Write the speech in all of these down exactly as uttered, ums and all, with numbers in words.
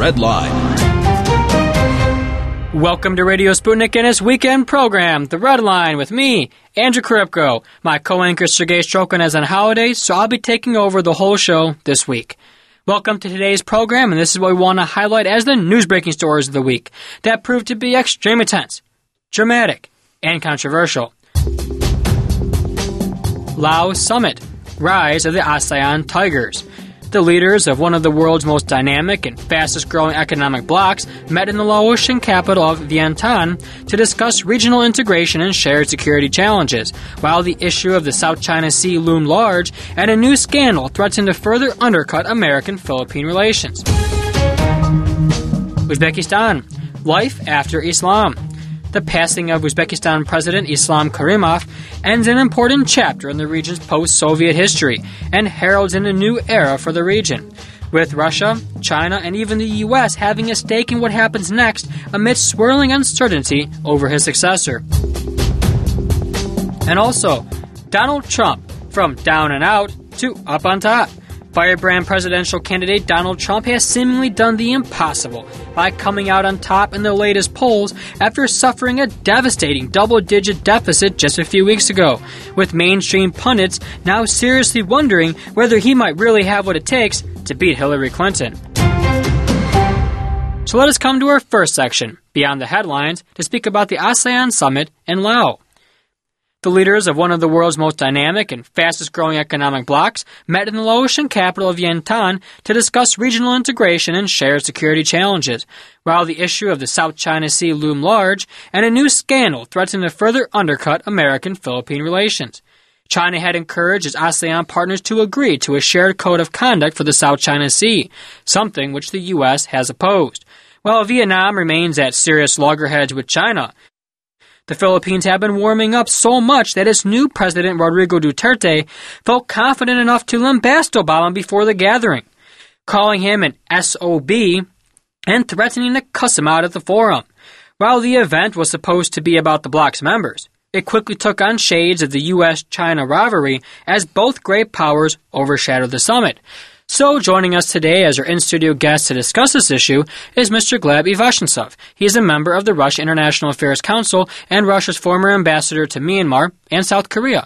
Red Line. Welcome to Radio Sputnik and its weekend program, The Red Line, with me, Andrew Kripko. My co-anchor Sergei Strokin is on holiday, so I'll be taking over the whole show this week. Welcome to today's program, and this is what we want to highlight as the news-breaking stories of the week that proved to be extremely intense, dramatic, and controversial. Laos Summit, Rise of the ASEAN Tigers. The leaders of one of the world's most dynamic and fastest-growing economic blocs met in the Laotian capital of Vientiane to discuss regional integration and shared security challenges, while the issue of the South China Sea loomed large and a new scandal threatened to further undercut American-Philippine relations. Uzbekistan, Life After Islam. The passing of Uzbekistan President Islam Karimov ends an important chapter in the region's post-Soviet history and heralds in a new era for the region, with Russia, China, and even the U S having a stake in what happens next amidst swirling uncertainty over his successor. And also, Donald Trump, from down and out to up on top. Firebrand presidential candidate Donald Trump has seemingly done the impossible by coming out on top in the latest polls after suffering a devastating double-digit deficit just a few weeks ago, with mainstream pundits now seriously wondering whether he might really have what it takes to beat Hillary Clinton. So let us come to our first section, Beyond the Headlines, to speak about the ASEAN Summit in Laos. The leaders of one of the world's most dynamic and fastest-growing economic blocs met in the Laotian capital of Vientiane to discuss regional integration and shared security challenges, while the issue of the South China Sea loomed large and a new scandal threatened to further undercut American-Philippine relations. China had encouraged its ASEAN partners to agree to a shared code of conduct for the South China Sea, something which the U S has opposed, while Vietnam remains at serious loggerheads with China. The Philippines have been warming up so much that its new president, Rodrigo Duterte, felt confident enough to lambast Obama before the gathering, calling him an S O B and threatening to cuss him out at the forum. While the event was supposed to be about the bloc's members, it quickly took on shades of the U S China rivalry as both great powers overshadowed the summit. So, joining us today as our in-studio guest to discuss this issue is Mister Gleb Ivashchentsov. He is a member of the Russia International Affairs Council and Russia's former ambassador to Myanmar and South Korea.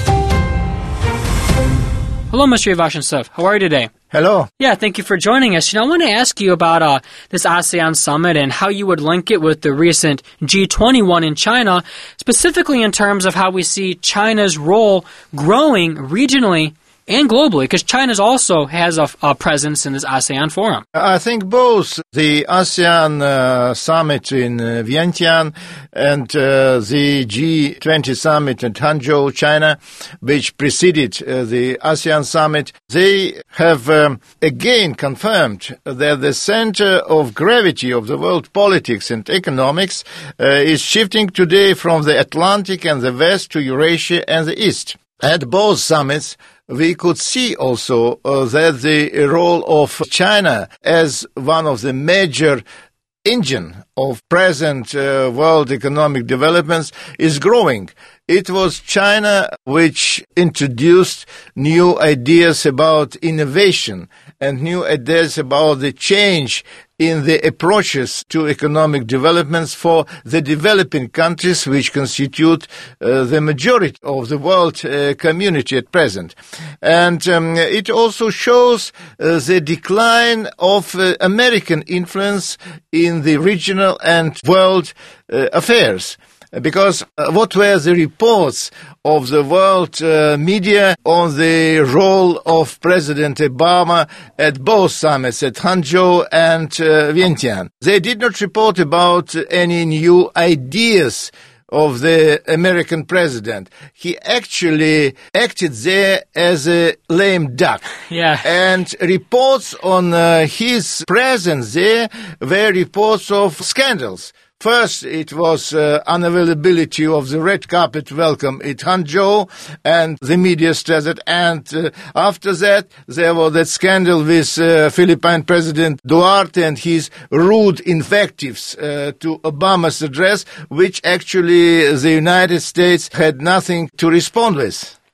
Hello, Mister Ivashchentsov. How are you today? Hello. Yeah, thank you for joining us. You know, I want to ask you about uh, this ASEAN summit and how you would link it with the recent G twenty one in China, specifically in terms of how we see China's role growing regionally and globally, because China also has a, a presence in this ASEAN forum. I think both the ASEAN uh, summit in uh, Vientiane and uh, the G twenty summit in Hangzhou, China, which preceded uh, the ASEAN summit, they have um, again confirmed that the center of gravity of the world politics and economics uh, is shifting today from the Atlantic and the West to Eurasia and the East. At both summits, we could see also uh, that the role of China as one of the major engine of present uh, world economic developments is growing. It was China which introduced new ideas about innovation and new ideas about the change in the approaches to economic developments for the developing countries which constitute uh, the majority of the world uh, community at present. And um, it also shows uh, the decline of uh, American influence in the regional and world uh, affairs. Because uh, what were the reports of the world uh, media on the role of President Obama at both summits, at Hangzhou and uh, Vientiane? They did not report about any new ideas of the American president. He actually acted there as a lame duck. Yeah. And reports on uh, his presence there were reports of scandals. First, it was uh, unavailability of the red carpet welcome at Hangzhou, and the media stressed it. And uh, after that, there was that scandal with uh, Philippine President Duarte and his rude invectives uh, to Obama's address, which actually the United States had nothing to respond with.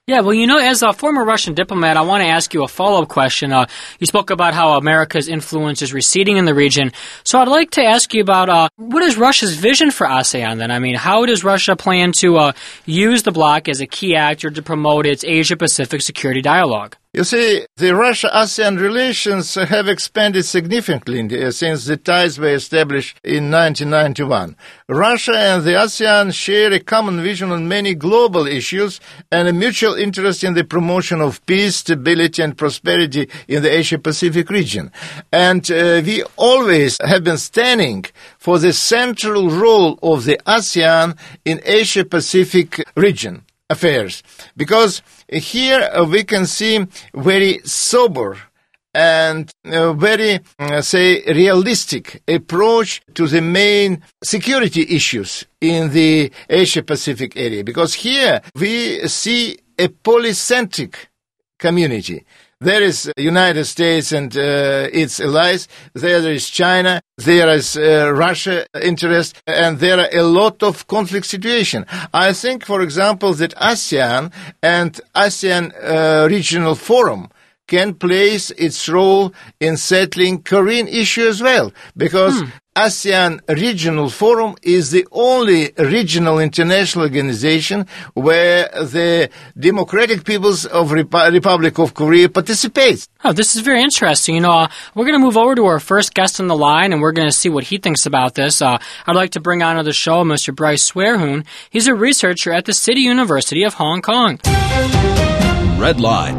Yeah, well, you know, as a former Russian diplomat, I want to ask you a follow-up question. Uh, you spoke about how America's influence is receding in the region. So I'd like to ask you about uh, what is Russia's vision for ASEAN then? I mean, how does Russia plan to uh, use the bloc as a key actor to promote its Asia-Pacific security dialogue? You see, the Russia-ASEAN relations have expanded significantly since the ties were established in nineteen ninety-one. Russia and the ASEAN share a common vision on many global issues and a mutual interest in the promotion of peace, stability, and prosperity in the Asia-Pacific region. And uh, we always have been standing for the central role of the ASEAN in Asia-Pacific region affairs, because here uh, we can see very sober and uh, very, uh, say, realistic approach to the main security issues in the Asia-Pacific area, because here we see a polycentric community. There is the United States and uh, its allies, there is China, there is uh, Russia interest, and there are a lot of conflict situation. I think, for example, that ASEAN and ASEAN uh, Regional Forum can play its role in settling Korean issue as well, because hmm. ASEAN Regional Forum is the only regional international organization where the Democratic Peoples of Rep- Republic of Korea participates. Oh, this is very interesting. You know, uh, we're going to move over to our first guest on the line, and we're going to see what he thinks about this. Uh, I'd like to bring on to the show Mister Bryce Swearhoon. He's a researcher at the City University of Hong Kong. Red Line.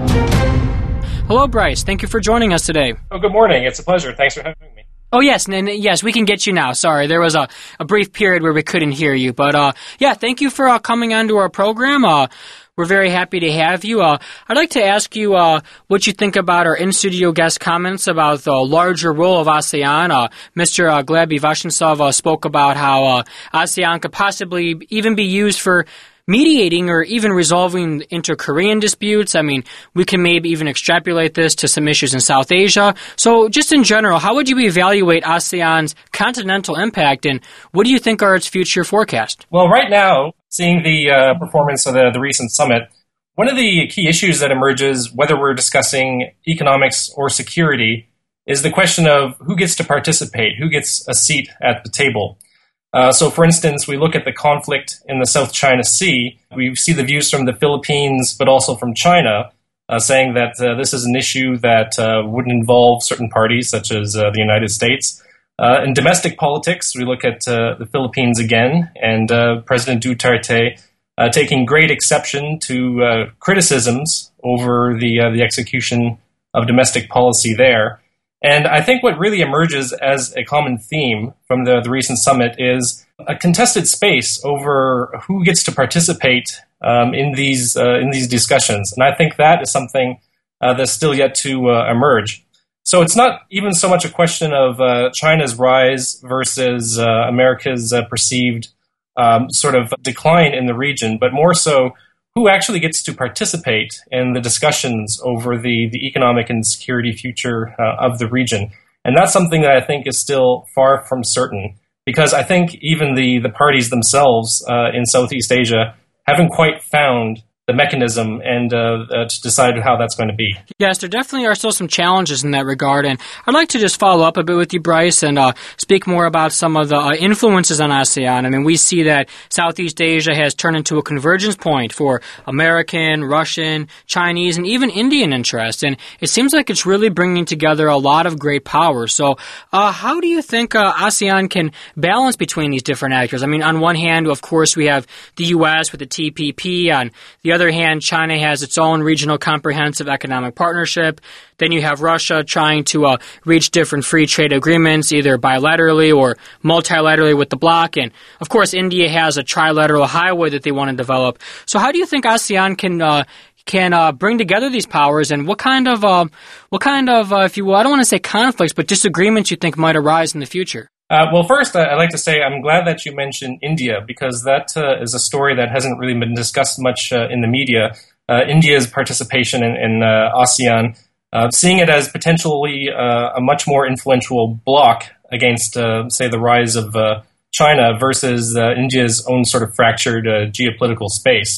Hello, Bryce. Thank you for joining us today. Oh, good morning. It's a pleasure. Thanks for having me. Oh, yes, and, and yes, we can get you now. Sorry, there was a, a brief period where we couldn't hear you. But, uh, yeah, thank you for uh, coming on to our program. Uh, we're very happy to have you. Uh, I'd like to ask you uh, what you think about our in-studio guest comments about the larger role of ASEAN. Uh, Mister Uh, Gleb Ivashchentsov uh, spoke about how uh, ASEAN could possibly even be used for mediating or even resolving inter-Korean disputes. I mean, we can maybe even extrapolate this to some issues in South Asia. So just in general, how would you evaluate ASEAN's continental impact, and what do you think are its future forecasts? Well, right now, seeing the uh, performance of the, the recent summit, one of the key issues that emerges, whether we're discussing economics or security, is the question of who gets to participate, who gets a seat at the table. Uh, so, for instance, we look at the conflict in the South China Sea. We see the views from the Philippines, but also from China, uh, saying that uh, this is an issue that uh, wouldn't involve certain parties, such as uh, the United States. Uh, in domestic politics, we look at uh, the Philippines again, and uh, President Duterte uh, taking great exception to uh, criticisms over the uh, the execution of domestic policy there. And I think what really emerges as a common theme from the, the recent summit is a contested space over who gets to participate um, in these uh, in these discussions. And I think that is something uh, that's still yet to uh, emerge. So it's not even so much a question of uh, China's rise versus uh, America's uh, perceived um, sort of decline in the region, but more so who actually gets to participate in the discussions over the, the economic and security future uh, of the region. And that's something that I think is still far from certain, because I think even the, the parties themselves uh, in Southeast Asia haven't quite found the mechanism and uh, uh, to decide how that's going to be. Yes, there definitely are still some challenges in that regard, and I'd like to just follow up a bit with you, Bryce, and uh, speak more about some of the uh, influences on ASEAN. I mean, we see that Southeast Asia has turned into a convergence point for American, Russian, Chinese, and even Indian interest, and it seems like it's really bringing together a lot of great powers. So uh, how do you think uh, ASEAN can balance between these different actors? I mean, on one hand, of course, we have the U S with the T P P. On the other hand, China has its own regional comprehensive economic partnership. Then you have Russia trying to uh, reach different free trade agreements, either bilaterally or multilaterally with the bloc. And, of course, India has a trilateral highway that they want to develop. So how do you think ASEAN can uh, can uh, bring together these powers, and what kind of, uh, what kind of, uh, if you will, I don't want to say conflicts, but disagreements you think might arise in the future? Uh, well, first, I'd like to say I'm glad that you mentioned India, because that uh, is a story that hasn't really been discussed much uh, in the media. Uh, India's participation in, in uh, ASEAN, uh, seeing it as potentially uh, a much more influential bloc against, uh, say, the rise of uh, China versus uh, India's own sort of fractured uh, geopolitical space.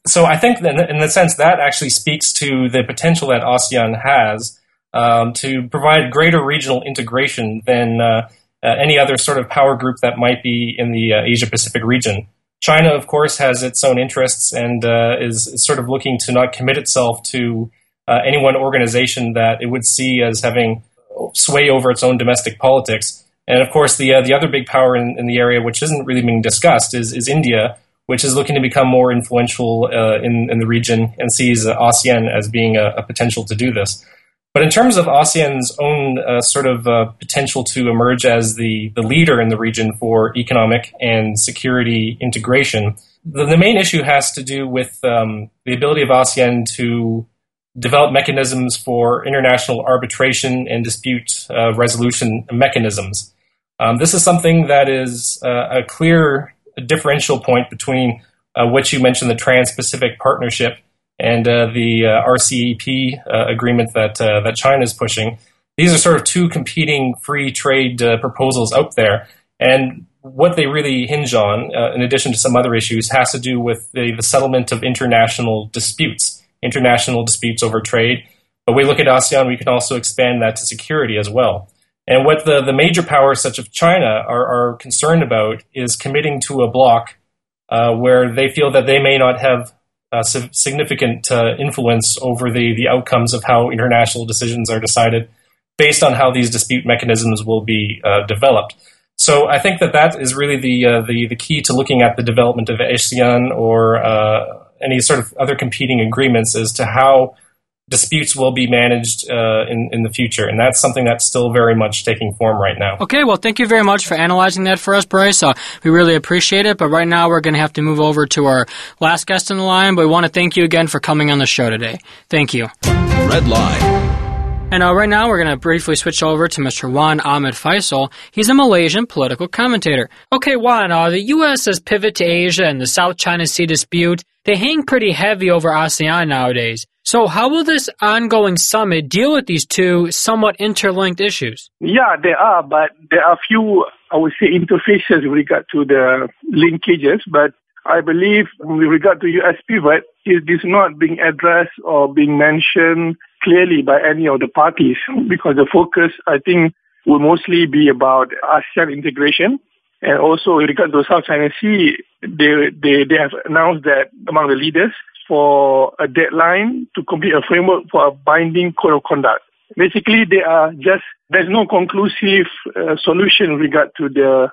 So I think that in the sense that actually speaks to the potential that ASEAN has um, to provide greater regional integration than uh, uh, any other sort of power group that might be in the uh, Asia-Pacific region. China, of course, has its own interests and uh, is, is sort of looking to not commit itself to uh, any one organization that it would see as having sway over its own domestic politics. And of course, the uh, the other big power in, in the area, which isn't really being discussed, is, is India, which is looking to become more influential uh, in, in the region and sees uh, ASEAN as being a, a potential to do this. But in terms of ASEAN's own uh, sort of uh, potential to emerge as the, the leader in the region for economic and security integration, the, the main issue has to do with um, the ability of ASEAN to develop mechanisms for international arbitration and dispute uh, resolution mechanisms. Um, this is something that is uh, a clear differential point between uh, what you mentioned, the Trans-Pacific Partnership, and uh, the uh, R C E P uh, agreement that uh, that China is pushing. These are sort of two competing free trade uh, proposals out there, and what they really hinge on, uh, in addition to some other issues, has to do with the, the settlement of international disputes, international disputes over trade. But we look at ASEAN, we can also expand that to security as well. And what the, the major powers, such as China, are, are concerned about is committing to a bloc uh, where they feel that they may not have uh, significant uh, influence over the, the outcomes of how international decisions are decided based on how these dispute mechanisms will be uh, developed. So I think that that is really the, uh, the, the key to looking at the development of ASEAN or uh, any sort of other competing agreements as to how disputes will be managed uh, in, in the future. And that's something that's still very much taking form right now. Okay, well, thank you very much for analyzing that for us, Bryce. Uh, we really appreciate it. But right now we're going to have to move over to our last guest in the line. But we want to thank you again for coming on the show today. Thank you. Red Line. And uh, right now we're going to briefly switch over to Mister Wan Ahmed Faisal. He's a Malaysian political commentator. Okay, Wan, uh, the U S's pivot to Asia and the South China Sea dispute, they hang pretty heavy over ASEAN nowadays. So how will this ongoing summit deal with these two somewhat interlinked issues? Yeah, there are, but there are few, I would say, interfaces with regard to the linkages. But I believe with regard to U S pivot, it is not being addressed or being mentioned clearly by any of the parties, because the focus, I think, will mostly be about ASEAN integration. And also with regard to the South China Sea, they, they, they have announced that among the leaders for a deadline to complete a framework for a binding code of conduct. Basically, they are just, there's no conclusive uh, solution with regard to the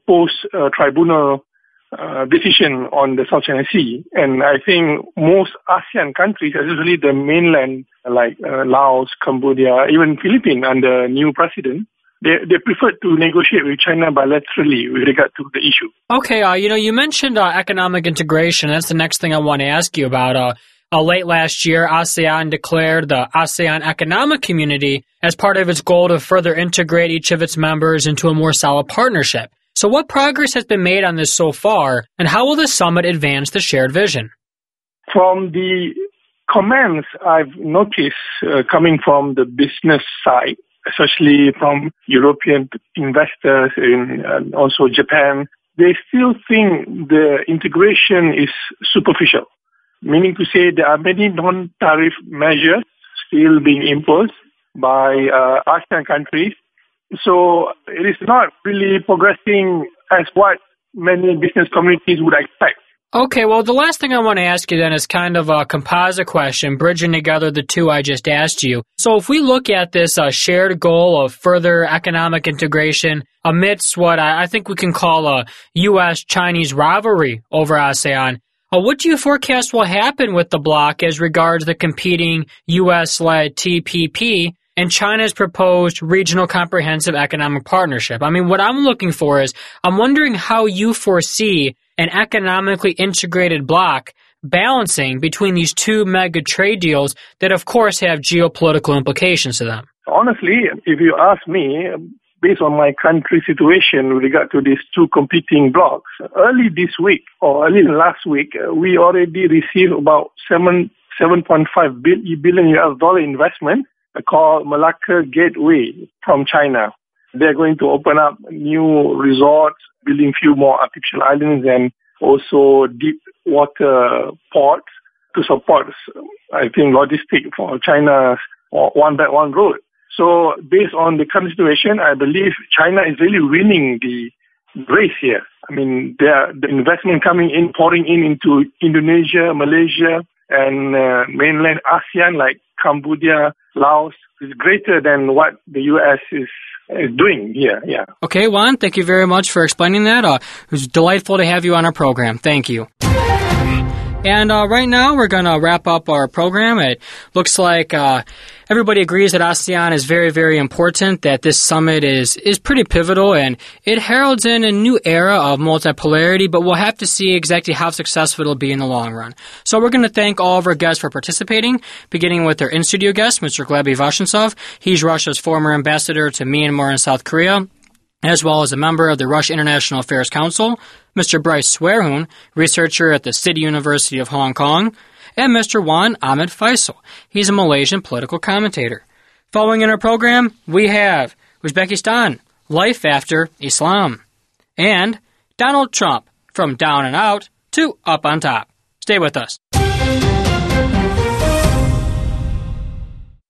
post-tribunal uh, decision on the South China Sea. And I think most ASEAN countries, especially the mainland, like uh, Laos, Cambodia, even Philippines under new president, They, they prefer to negotiate with China bilaterally with regard to the issue. Okay, uh, you know, you mentioned uh, economic integration. That's the next thing I want to ask you about. Uh, uh, late last year, ASEAN declared the ASEAN Economic Community as part of its goal to further integrate each of its members into a more solid partnership. So what progress has been made on this so far, and how will the summit advance the shared vision? From the comments I've noticed uh, coming from the business side, especially from European investors and uh, also Japan, they still think the integration is superficial, meaning to say there are many non-tariff measures still being imposed by uh, ASEAN countries. So it is not really progressing as what many business communities would expect. Okay, well, the last thing I want to ask you then is kind of a composite question, bridging together the two I just asked you. So if we look at this uh, shared goal of further economic integration amidst what I, I think we can call a U S Chinese rivalry over ASEAN, uh, what do you forecast will happen with the bloc as regards the competing U S-led T P P and China's proposed regional comprehensive economic partnership? I mean, what I'm looking for is, I'm wondering how you foresee an economically integrated bloc balancing between these two mega trade deals that, of course, have geopolitical implications to them. Honestly, if you ask me, based on my country situation with regard to these two competing blocs, early this week or early last week, we already received about seven, seven point five billion U S dollar investment called Malacca Gateway from China. They're going to open up new resorts, building few more artificial islands and also deep water ports to support, I think, logistic for China's One Belt One Road. So based on the current situation, I believe China is really winning the race here. I mean, there the investment coming in, pouring in into Indonesia, Malaysia, and uh, mainland ASEAN like Cambodia, Laos is greater than what the U S is, is doing here. Yeah. Okay, Juan, thank you very much for explaining that. Uh, it was delightful to have you on our program. Thank you. And uh, right now, we're going to wrap up our program. It looks like uh, everybody agrees that ASEAN is very, very important, that this summit is, is pretty pivotal, and it heralds in a new era of multipolarity, but we'll have to see exactly how successful it'll be in the long run. So we're going to thank all of our guests for participating, beginning with our in-studio guest, Mister Gleb Ivashchentsov. He's Russia's former ambassador to Myanmar and South Korea, as well as a member of the Russia International Affairs Council, Mister Bryce Swearhoon, researcher at the City University of Hong Kong, and Mister Wan Ahmed Faisal. He's a Malaysian political commentator. Following in our program, we have Uzbekistan, Life After Islam, and Donald Trump, from down and out to up on top. Stay with us.